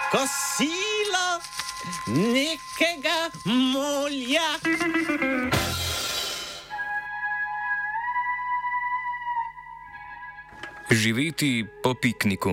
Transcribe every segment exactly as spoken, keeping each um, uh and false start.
kosilo nekega molja. Živeti po pikniku.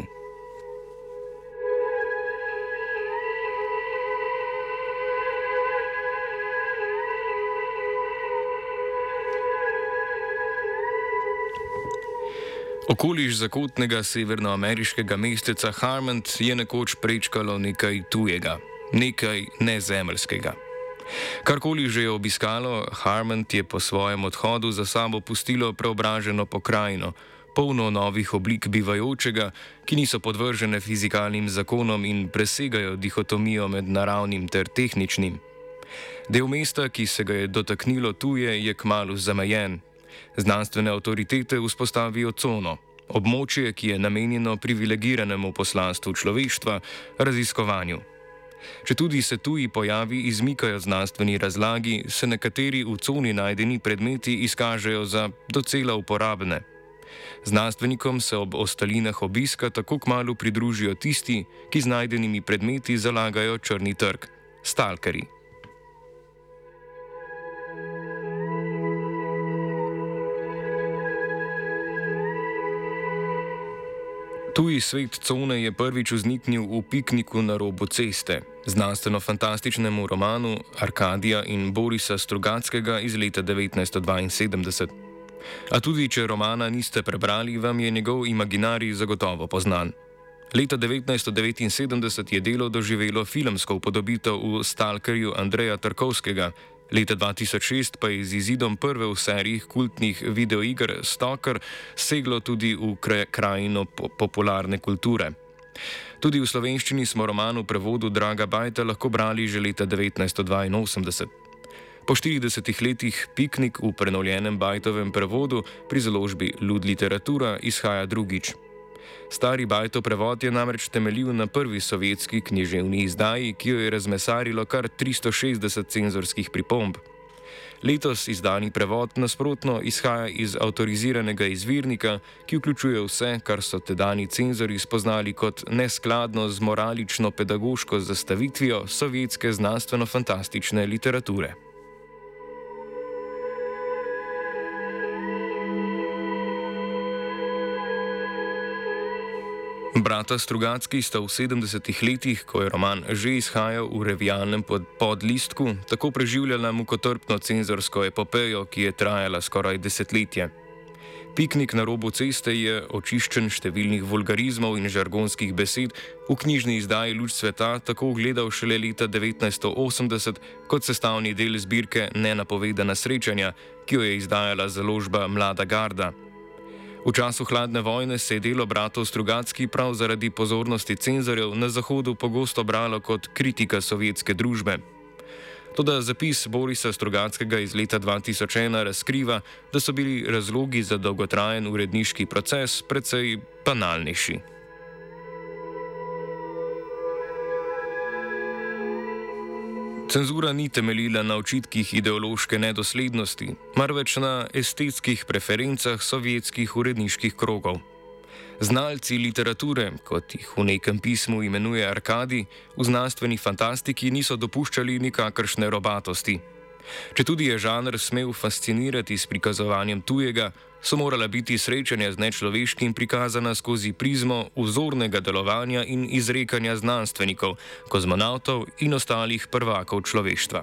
Okoliš zakotnega severnoameriškega mesteca Harmond je nekoč prečkalo nekaj tujega, nekaj nezemeljskega. Karkoli že je obiskalo, Harmond je po svojem odhodu za sabo pustilo preobraženo pokrajino, polno novih oblik bivajočega, ki niso podvržene fizikalnim zakonom in presegajo dihotomijo med naravnim ter tehničnim. Del mesta, ki se ga je dotaknilo tuje, je kmalu zamejen. Znanstvene avtoritete vzpostavijo cono, območje, ki je namenjeno privilegiranemu poslanstvu človeštva, raziskovanju. Četudi se tuji pojavi izmikajo znanstveni razlagi, se nekateri v coni najdeni predmeti izkažejo za docela uporabne. Znanstvenikom se ob ostalinah obiska tako kmalu pridružijo tisti, ki z najdenimi predmeti zalagajo črni trg – stalkerji. Tuji svet cone je prvič vzniknil v Pikniku na robu ceste, znanstveno-fantastičnemu romanu Arkadija in Borisa Strugackega iz leta devetnajststo dvainsedemdeset. A tudi, če romana niste prebrali, vam je njegov imaginarij zagotovo poznan. Leta devetnajststo devetinsedemdeset je delo doživelo filmsko upodobitev v Stalkerju Andreja Tarkovskega, leta dva tisoč šest pa je z izidom prve v seriji kultnih videoiger Stalker seglo tudi v krajino po popularne kulture. Tudi v slovenščini smo roman v prevodu Draga Bajta lahko brali že leta devetnajststo dvainosemdeset. Po štiridesetih letih Piknik v prenovljenem Bajtovem prevodu pri založbi Lud Literatura izhaja drugič. Stari Bajtov prevod je namreč temeljil na prvi sovjetski književni izdaji, ki jo je razmesarilo kar tristo šestdeset cenzorskih pripomb. Letos izdani prevod nasprotno izhaja iz avtoriziranega izvirnika, ki vključuje vse, kar so tedajni cenzori spoznali kot neskladno z moralično-pedagoško zastavitvijo sovjetske znanstveno-fantastične literature. Brata Strugacki sta v sedemdesetih letih, ko je roman že izhajal v revijalnem pod podlistku, tako preživljala mukotrpno cenzorsko epopejo, ki je trajala skoraj desetletje. Piknik na robu ceste je očiščen številnih vulgarizmov in žargonskih besed, v knjižni izdaji Luč sveta tako ugledal šele leta devetnajststo osemdeset kot sestavni del zbirke Nenapovedana srečanja, ki jo je izdajala založba Mlada garda. V času hladne vojne se je delo bratov Strugacki prav zaradi pozornosti cenzorjev na Zahodu pogosto bralo kot kritika sovjetske družbe. Toda zapis Borisa Strugackega iz leta dva tisoč ena razkriva, da so bili razlogi za dolgotrajen uredniški proces precej banalnejši. Cenzura ni temeljila na očitkih ideološke nedoslednosti, marveč na estetskih preferencah sovjetskih uredniških krogov. Znalci literature, kot jih v nekem pismu imenuje Arkadi, v znanstveni fantastiki niso dopuščali nikakršne robatosti. Četudi je žanr smel fascinirati s prikazovanjem tujega, so morala biti srečanja z nečloveškim prikazana skozi prizmo vzornega delovanja in izrekanja znanstvenikov, kozmonavtov in ostalih prvakov človeštva.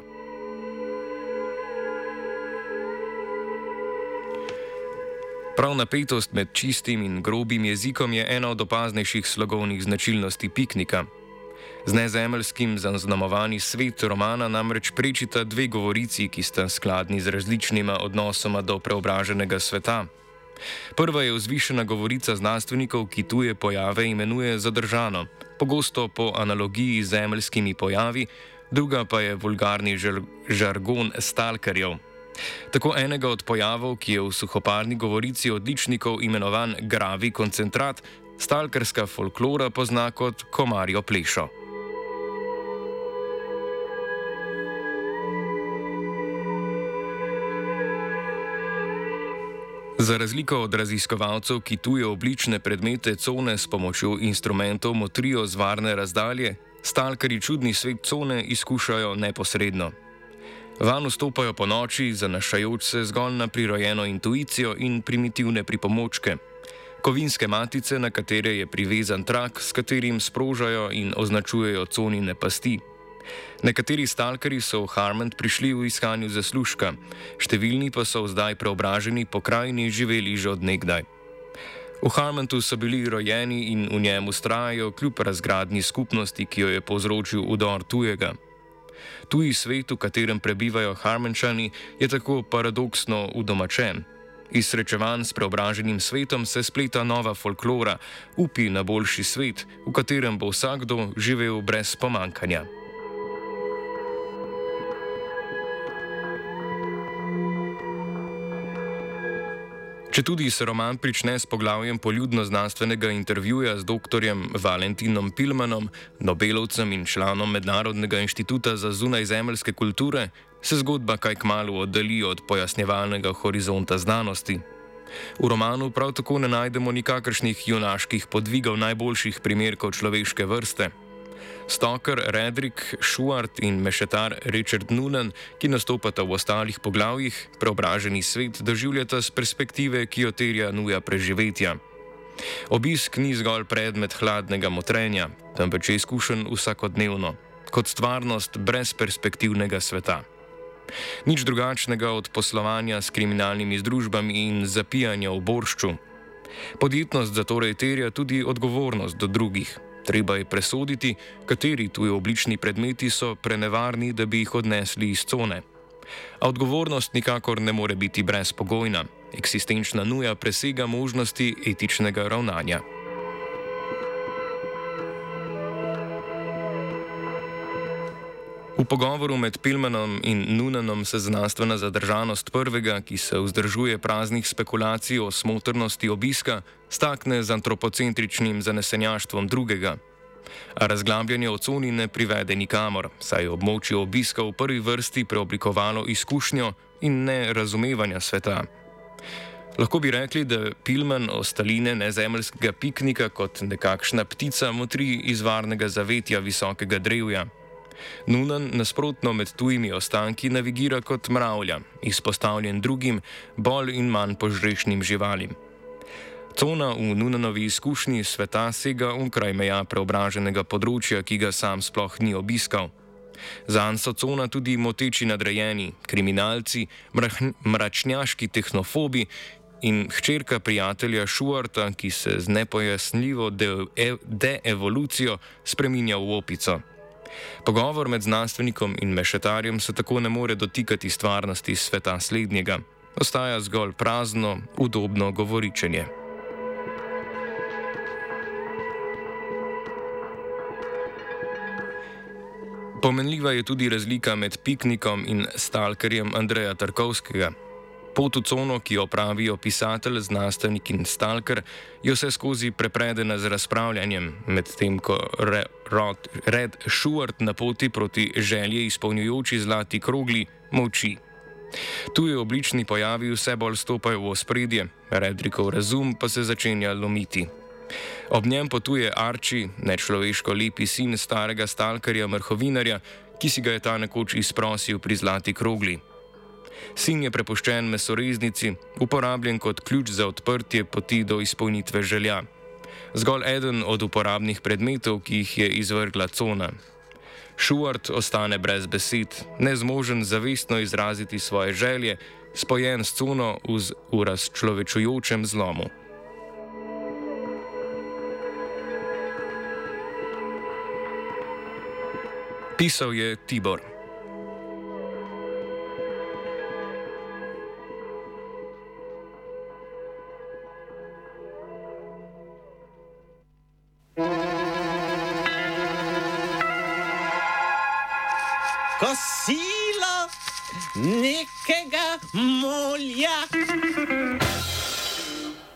Prav napetost med čistim in grobim jezikom je ena od opaznejših slogovnih značilnosti Piknika. Z nezemeljskim zaznamovani svet romana namreč prečita dve govorici, ki sta skladni z različnima odnosoma do preobraženega sveta. Prva je vzvišena govorica znanstvenikov, ki tuje pojave imenuje zadržano, pogosto po analogiji z zemeljskimi pojavi, druga pa je vulgarni žargon stalkerjev. Tako enega od pojavov, ki je v suhoparni govorici odličnikov imenovan gravi koncentrat, stalkerska folklora pozna kot komarjo plešo. Za razliko od raziskovalcev, ki tuje oblične predmete cone s pomočjo instrumentov motrijo z varne razdalje, Stalkerji čudni svet cone izkušajo neposredno. Van vstopajo po noči, zanašajoč se zgolj na prirojeno intuicijo in primitivne pripomočke. Kovinske matice, na katere je privezan trak, s katerim sprožajo in označujejo conine pasti. Nekateri stalkerji so v Harmond prišli v iskanju zaslužka, številni pa so zdaj preobraženi po krajini živeli že od nekdaj. V Harmondu so bili rojeni in v njem vztrajajo kljub razgradni skupnosti, ki jo je povzročil udor tujega. Tuji svet, v katerem prebivajo Harmončani, je tako paradoksno udomačen. Iz srečevanj s preobraženim svetom se spleta nova folklora, upi na boljši svet, v katerem bo vsakdo živel brez pomankanja. Četudi se roman prične s poglavjem poljudno-znanstvenega intervjuja z doktorjem Valentinom Pilmanom, Nobelovcem in članom Mednarodnega inštituta za zunajzemeljske kulture, se zgodba kaj kmalu oddalji od pojasnjevalnega horizonta znanosti. V romanu prav tako ne najdemo nikakršnih junaških podvigov najboljših primerkov človeške vrste. Stalker Redrick Schuart in mešetar Richard Noonan, ki nastopata v ostalih poglavjih, preobraženi svet doživljata z perspektive, ki jo terja nuja preživetja. Obisk ni zgolj predmet hladnega motrenja, temveč je izkušen vsakodnevno, kot stvarnost brezperspektivnega sveta. Nič drugačnega od poslovanja s kriminalnimi združbami in zapijanja v boršču. Podjetnost zatorej terja tudi odgovornost do drugih. Treba je presoditi, kateri tuji oblični predmeti so prenevarni, da bi jih odnesli iz cone. A odgovornost nikakor ne more biti brezpogojna. Eksistenčna nuja presega možnosti etičnega ravnanja. V pogovoru med Pilmanom in Noonanom se znanstvena zadržanost prvega, ki se vzdržuje praznih spekulacij o smotrnosti obiska, stakne z antropocentričnim zanesenjaštvom drugega. A razglabljanje o coni ne privede nikamor, saj je območje obiska v prvi vrsti preoblikovalo izkušnjo in ne razumevanja sveta. Lahko bi rekli, da Pilman ostaline nezemeljskega piknika kot nekakšna ptica motri iz varnega zavetja visokega drevja. Noonan nasprotno med tujimi ostanki navigira kot mravlja, izpostavljen drugim, bolj in manj požrešnim živalim. Cona v Noonanovi izkušnji sveta sega onkraj meja preobraženega področja, ki ga sam sploh ni obiskal. Zanj so cona tudi moteči nadrejeni, kriminalci, mračnjaški tehnofobi in hčerka prijatelja Schuarta, ki se z nepojasnljivo de- de-evolucijo spreminja v opico. Pogovor med znanstvenikom in mešetarjem se tako ne more dotikati stvarnosti sveta slednjega. Ostaja zgolj prazno, udobno govoričenje. Pomenljiva je tudi razlika med piknikom in stalkerjem Andreja Tarkovskega. Pot v cono, ki jo pravijo pisatelj, znanstvenik in stalker, je vse skozi prepredena z razpravljanjem, medtem ko Re, Rod, Red Schuart na poti proti želje izpolnjujoči zlati krogli molči. Tuji oblični pojavi vse bolj stopajo v ospredje, Redrickov razum pa se začenja lomiti. Ob njem potuje Archie, nečloveško lepi sin starega stalkerja Mrhovinarja, ki si ga je ta nekoč izprosil pri zlati krogli. Sin je prepuščen mesoreznici, uporabljen kot ključ za odprtje poti do izpolnitve želja. Zgolj eden od uporabnih predmetov, ki jih je izvrgla cona. Schuart ostane brez besed, nezmožen zavestno izraziti svoje želje, spojen s cono v, v razčlovečujočem zlomu. Pisal je Tibor. Kosilo, nek